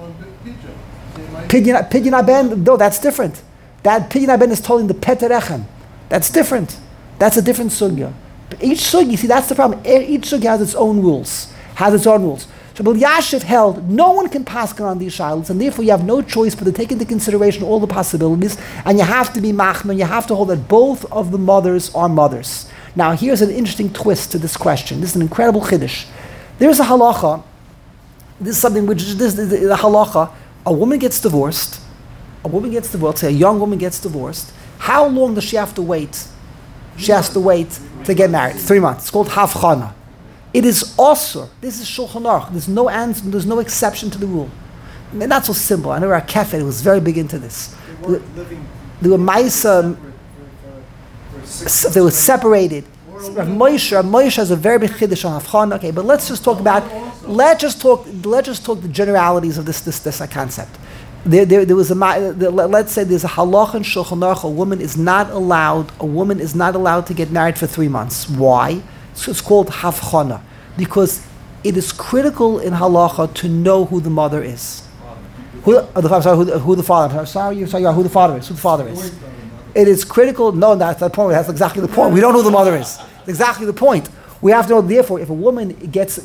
Pidyon Aben, no, that's different. That Pidyon Aben is told in the Peterechem. That's different. That's a different sugya. Each sugya, see, that's the problem. Each sugya has its own rules. So Rabbi Elyashiv held no one can pass on these shilas, and therefore you have no choice but to take into consideration all the possibilities, and you have to be machman, you have to hold that both of the mothers are mothers. Now here's an interesting twist to this question. This is an incredible chiddush. There's a halacha, this is something which is the halacha, a woman gets divorced, say a young woman gets divorced, how long does she have to wait? She has to wait to get married, 3 months. It's called havchana. It is also, this is Shulchan Aruch. There's no answer, there's no exception to the rule. Not so simple. I know our Kefet was very big into this. They were Maisa, they were separated. Rav Moshe has a very big chiddush on Havchana. Okay, but let's just talk the generalities of this concept. There was let's say there's a halacha in Shulchan Aruch. A woman is not allowed to get married for 3 months. Why? So it's called havchana, because it is critical in halacha to know who the mother is. Who the father? I'm sorry, you're talking about who the father is. Who the father is? It is critical. No, that's the point. That's exactly the point. We don't know who the mother is. That's exactly the point. We have to know. Therefore, if a woman gets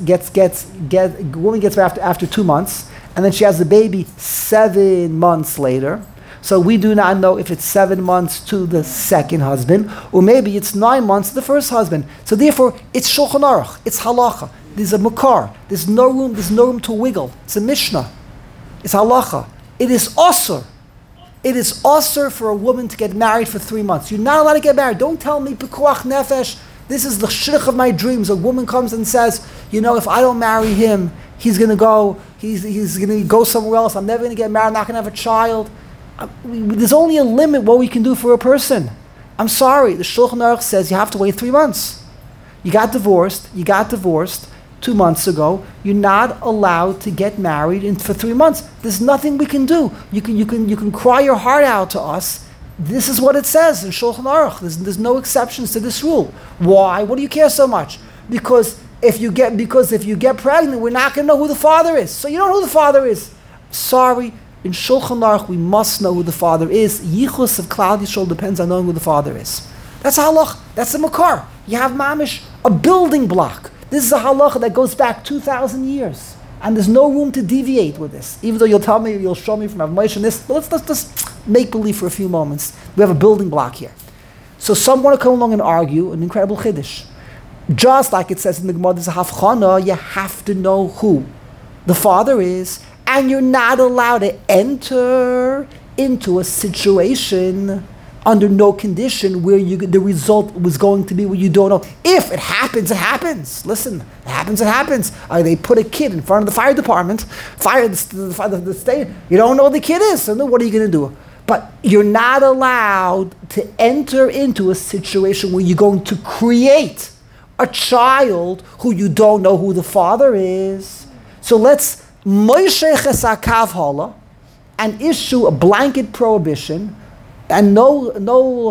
married after 2 months, and then she has the baby 7 months later, so we do not know if it's 7 months to the second husband, or maybe it's 9 months to the first husband. So therefore, it's Shulchan Aruch. It's halacha. There's a makar. There's no room to wiggle. It's a mishnah. It's halacha. It is osur. It is osur for a woman to get married for 3 months. You're not allowed to get married. Don't tell me pekuach nefesh. This is the shidduch of my dreams. A woman comes and says, if I don't marry him, he's going to go somewhere else. I'm never going to get married. I'm not going to have a child. There's only a limit what we can do for a person. I'm sorry. The Shulchan Aruch says you have to wait 3 months. You got divorced 2 months ago. You're not allowed to get married for 3 months. There's nothing we can do. You can cry your heart out to us. This is what it says in Shulchan Aruch. There's no exceptions to this rule. Why? What do you care so much? Because if you get pregnant, we're not going to know who the father is. So you don't know who the father is. Sorry. In Shulchan Aruch, we must know who the father is. Yichus of Klal Yisrael depends on knowing who the father is. That's halach. That's a makar. You have mamish, a building block. This is a halacha that goes back 2,000 years. And there's no room to deviate with this. Even though you'll show me from Rav Moshe and this, but let's just make believe for a few moments. We have a building block here. So some want to come along and argue an incredible chiddush. Just like it says in the Gemara, there's a havchana, you have to know who the father is, and you're not allowed to enter into a situation under no condition where the result was going to be what you don't know. If it happens, it happens. Listen, it happens. They put a kid in front of the fire department, the state. You don't know what the kid is, so what are you going to do? But you're not allowed to enter into a situation where you're going to create a child who you don't know who the father is. So let's Moshe Chesakav Hala and issue a blanket prohibition. And no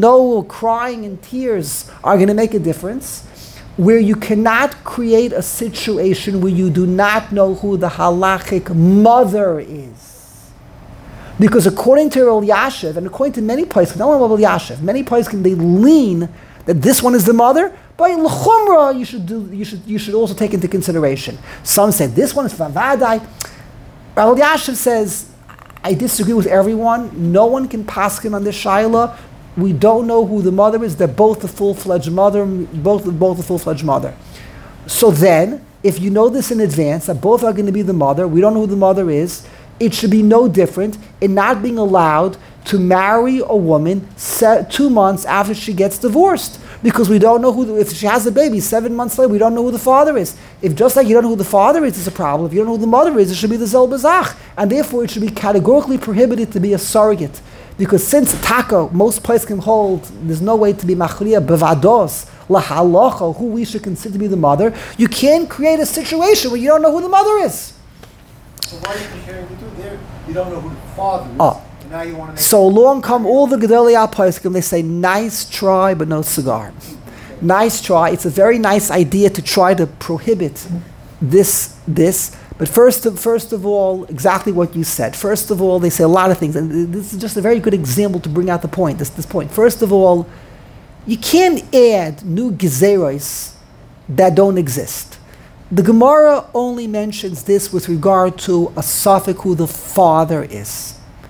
crying and tears are going to make a difference, where you cannot create a situation where you do not know who the halachic mother is. Because according to Rav Elyashiv, and according to many places, not only Rav Elyashiv, many places they lean that this one is the mother, but in l'chumra you should also take into consideration. Some say this one is Vavadai. Rav Elyashiv says, I disagree with everyone. No one can paskin on this shaila. We don't know who the mother is. They're both the full-fledged mother. Both the full-fledged mother. So then, if you know this in advance, that both are going to be the mother, we don't know who the mother is, it should be no different in not being allowed to marry a woman 2 months after she gets divorced. Because we don't know if she has a baby 7 months later, we don't know who the father is. If just like you don't know who the father is, it's a problem. If you don't know who the mother is, it should be the Zel Bazach. And therefore it should be categorically prohibited to be a surrogate. Because since Taka, most places can hold, there's no way to be Machriya Bevados, Lahalacha, who we should consider to be the mother, you can't create a situation where you don't know who the mother is. So why are you comparing the two? There, you don't know who the father is. And now you want to make so along come all the Gedolei HaPoskim, they say, nice try, but no cigar. Nice try. It's a very nice idea to try to prohibit this. But first of all, exactly what you said. First of all, they say a lot of things, and this is just a very good example to bring out the point. This point. First of all, you can't add new gezeros that don't exist. The Gemara only mentions this with regard to a suffix who the father is.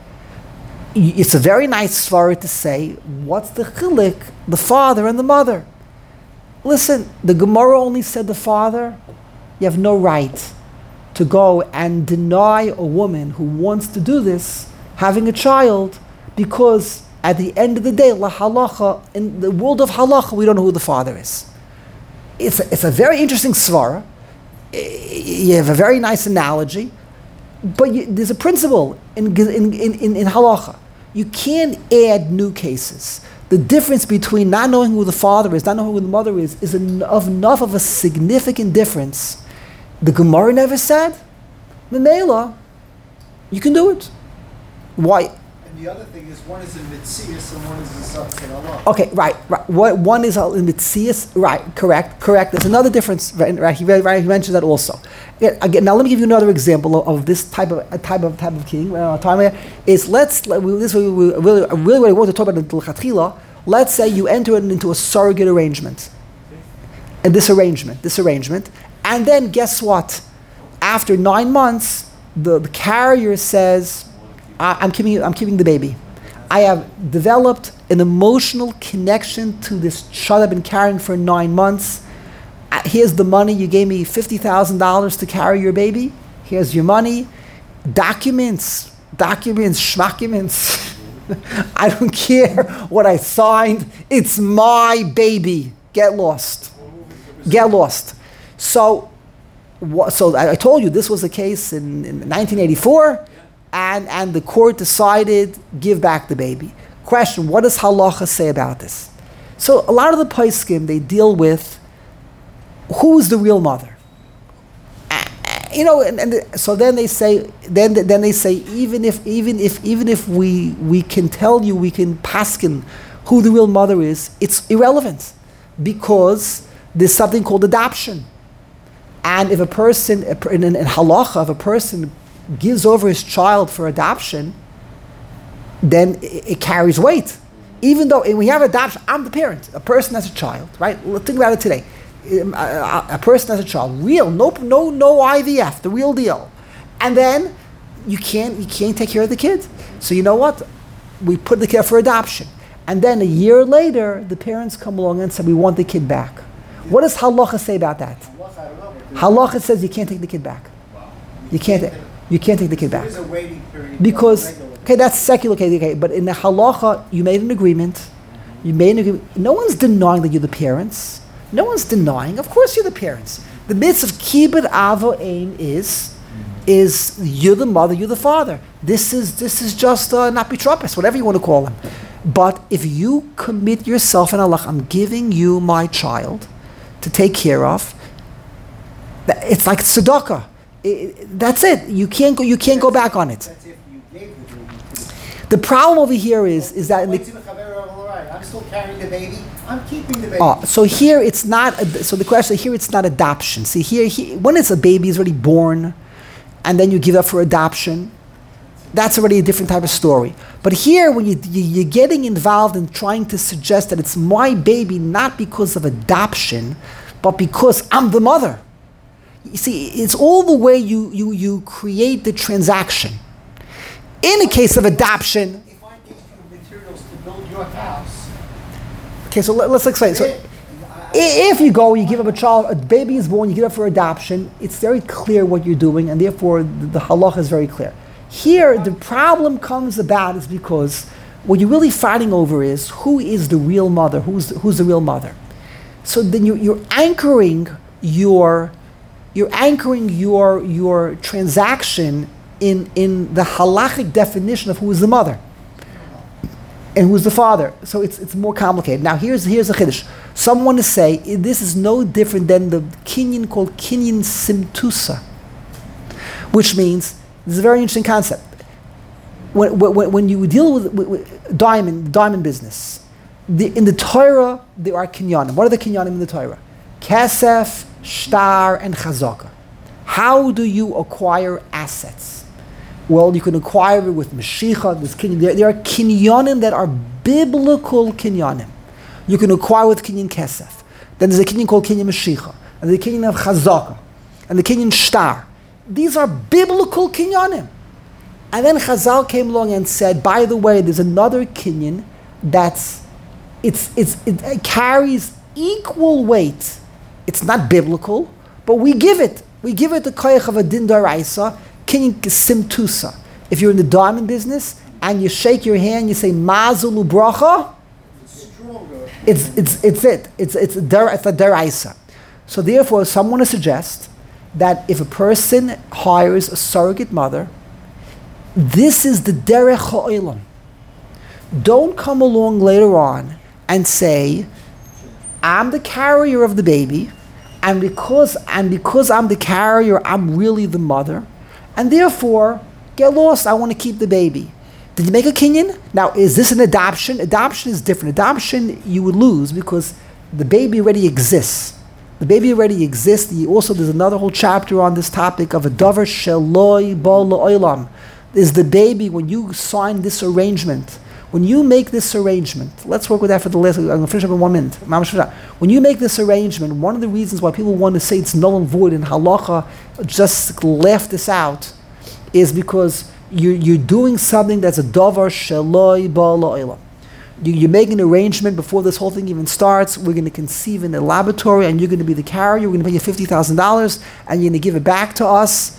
It's a very nice svara to say, what's the chilik, the father and the mother? Listen, the Gemara only said the father. You have no right to go and deny a woman who wants to do this having a child, because at the end of the day, la halacha, in the world of halacha, we don't know who the father is. It's a very interesting svara. You have a very nice analogy, but there's a principle in halacha. You can't add new cases. The difference between not knowing who the father is, not knowing who the mother is enough of a significant difference. The Gemara never said, Memela, you can do it. Why? And And the other thing is one is a mitzias and one is a subset Allah. Okay, right. What one is in mitzias, right? Correct. There's another difference, right? He mentioned that also. Again, now let me give you another example of this type of king. Is this really what I want to talk about in L'chatchila. Let's say you enter into a surrogate arrangement, and this arrangement, and then guess what? After 9 months, the carrier says, I'm keeping the baby. I have developed an emotional connection to this child I've been carrying for 9 months. Here's the money. You gave me $50,000 to carry your baby. Here's your money. Documents, schmacuments. I don't care what I signed. It's my baby. Get lost. So I told you this was the case in 1984, and the court decided give back the baby. Question: what does halacha say about this? So a lot of the poskim, they deal with who's the real mother. So then they say even if we can tell you, we can paskin who the real mother is, it's irrelevant because there's something called adoption. And if a person, in halacha, if a person gives over his child for adoption, then it carries weight. Even though when we have adoption, I'm the parent. A person has a child, right? Think about it today. A person has a child, real, no IVF, the real deal. And then you can't take care of the kid. So you know what? We put the kid for adoption. And then a year later, the parents come along and say, we want the kid back. What does halacha say about that? Halacha says you can't take the kid back. You can't take the kid back. There is a waiting period. Because, okay, that's secular, okay, but in the halacha, you made an agreement. No one's denying that you're the parents. No one's denying. Of course you're the parents. The mitzvah of kibbud avo aim is you're the mother, you're the father. This is just napitropis, whatever you want to call him. But if you commit yourself in Allah, I'm giving you my child to take care of. It's like tzedakah. That's it. You can't go back on it. That's if you gave the baby. The problem over here is that I'm still carrying the baby. I'm keeping the baby. So here it's not. So the question here, it's not adoption. See here, when it's a baby is already born, and then you give up for adoption, that's already a different type of story. But here, when you're getting involved in trying to suggest that it's my baby, not because of adoption, but because I'm the mother. You see, it's all the way you create the transaction. In a case of adoption. If I gave you materials to build your house. Okay, so let's explain. So, if you give up a child, a baby is born, you give up for adoption, it's very clear what you're doing, and therefore the halacha is very clear. Here, the problem comes about is because what you're really fighting over is who is the real mother, who's the real mother. So then you're anchoring your transaction in the halachic definition of who is the mother and who's the father. So it's more complicated. Now here's a chiddush. Some want to say this is no different than the kinyan called kinyan simtusa, which means this is a very interesting concept. When you deal with diamond business, in the Torah there are kinyanim. What are the kinyanim in the Torah? Kesef, shtar, and chazaka. How do you acquire assets? Well, you can acquire it with Mashiach. There are kinyanim that are biblical kinyanim. You can acquire with kinyan kesef. Then there's a kinyan called kinyan Mashiach, and the kinyan of chazaka, and the kinyan shtar. These are biblical kinyanim. And then Chazal came along and said, by the way, there's another kinyan it carries equal weight. It's not biblical, but we give it the koyach of a din daraisa, kinyan simtusa. If you're in the diamond business and you shake your hand, you say mazul ubracha. It's a daraisa. So therefore, someone to suggest that if a person hires a surrogate mother, this is the derech ha'olam. Don't come along later on and say, I'm the carrier of the baby, and because I'm the carrier, I'm really the mother, and therefore, get lost, I want to keep the baby. Did you make a kinyan? Now, is this an adoption? Adoption is different. Adoption, you would lose because the baby already exists. The baby already exists. There's another whole chapter on this topic of a davar sheloi ba la'olam. Is the baby, when you sign this arrangement, when you make this arrangement, let's work with that for the last, I'm going to finish up in 1 minute. When you make this arrangement, one of the reasons why people want to say it's null and void in halacha, just laugh this out, is because you're doing something that's a davar sheloi ba la'olam. You're making an arrangement before this whole thing even starts. We're going to conceive in a laboratory, and you're going to be the carrier. We're going to pay you $50,000, and you're going to give it back to us.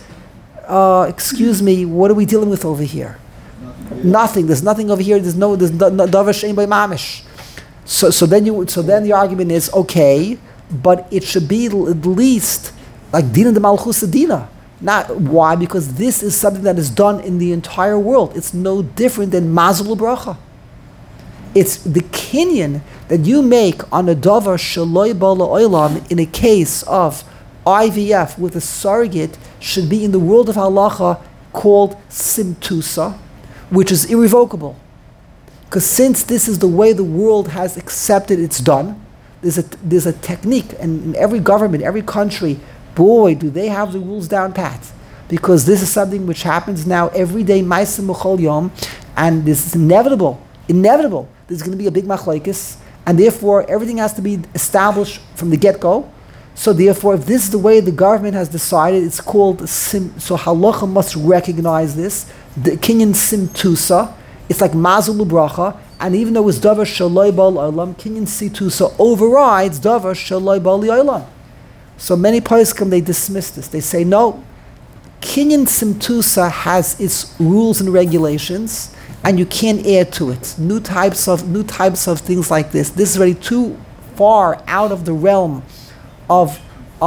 Excuse me, what are we dealing with over here? Nothing. There's nothing over here. There's no davar she'ein by mamish. So then the argument is okay, but it should be at least like dina de malchus dina. Not why? Because this is something that is done in the entire world. It's no different than mazel bracha. It's the kinyan that you make on a davar sheloi ba la'olam in a case of IVF with a surrogate should be in the world of halacha called simtusa, which is irrevocable. Because since this is the way the world has accepted it's done, there's a technique, and in every government, every country, boy, do they have the rules down pat. Because this is something which happens now every day, ma'asim b'chol yom, and this is inevitable. There's going to be a big machlokes, and therefore everything has to be established from the get-go. So therefore, if this is the way the government has decided, it's called so halacha must recognize this. The kinyan simtusa, it's like mazel bracha, and even though it's davar sheloi ba la'olam, kinyan simtusa overrides davar sheloi ba la'olam. So many poskim, they dismiss this. They say no, kinyan simtusa has its rules and regulations, and you can't add to it. New types of things like this. This is already too far out of the realm of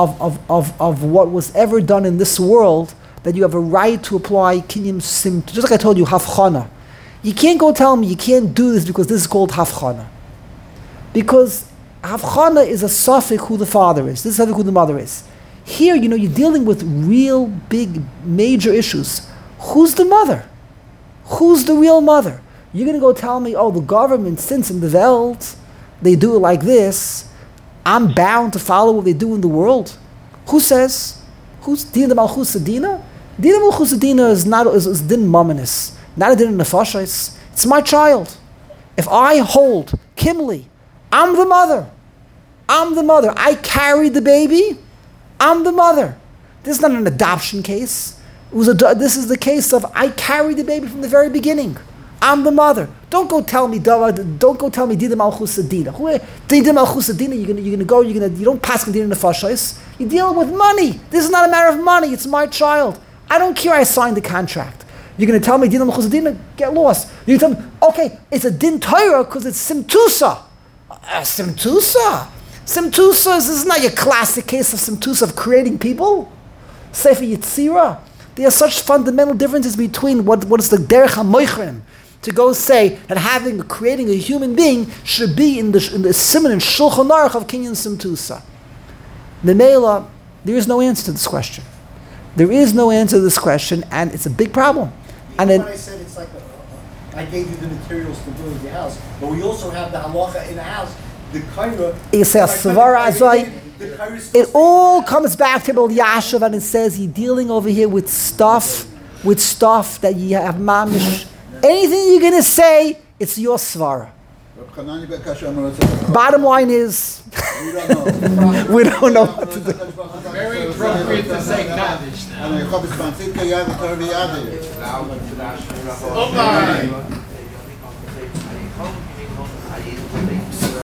what was ever done in this world, that you have a right to apply kinyan sim. Just like I told you, havchana. You can't go tell me you can't do this because this is called havchana. Because havchana is a suffix who the father is. This is suffix who the mother is. Here, you're dealing with real big, major issues. Who's the mother? Who's the real mother? You're going to go tell me, the government, since in the Welt, they do it like this, I'm bound to follow what they do in the world? Who says? Who's Dina Malchus Dina? Dina Malchus Dina is din mominus, not a din nefashos. It's my child. If I hold Kimli, I'm the mother. I carried the baby. I'm the mother. This is not an adoption case. This is the case of I carried the baby from the very beginning. I'm the mother. Don't go tell me Dina Malchus Dina. Dina Malchus Dina, you don't pass Dina Nefashos. You deal with money. This is not a matter of money. It's my child. I don't care I signed the contract. You're going to tell me Dina Malchus Dina, get lost. You're going to tell me, okay, it's a Din Torah because it's Simtusa. Simtusa? Simtusa is not your classic case of Simtusa of creating people. Sefer Yetzirah. There are such fundamental differences between what is the Derech HaMoichrim, to go say that creating a human being should be in the Siman and Shulchan Aruch of Kinyan Simtusa. Memela, there is no answer to this question. There is no answer to this question, and it's a big problem. And then I said it's like I gave you the materials to build your house, but we also have the halacha in the house. The kaira. It all comes back to Bel Yashav, and it says you're dealing over here with stuff that you have mamish. Anything you're going to say, it's your svara. Bottom line is, we don't know what to do. Very appropriate to say Kaddish now.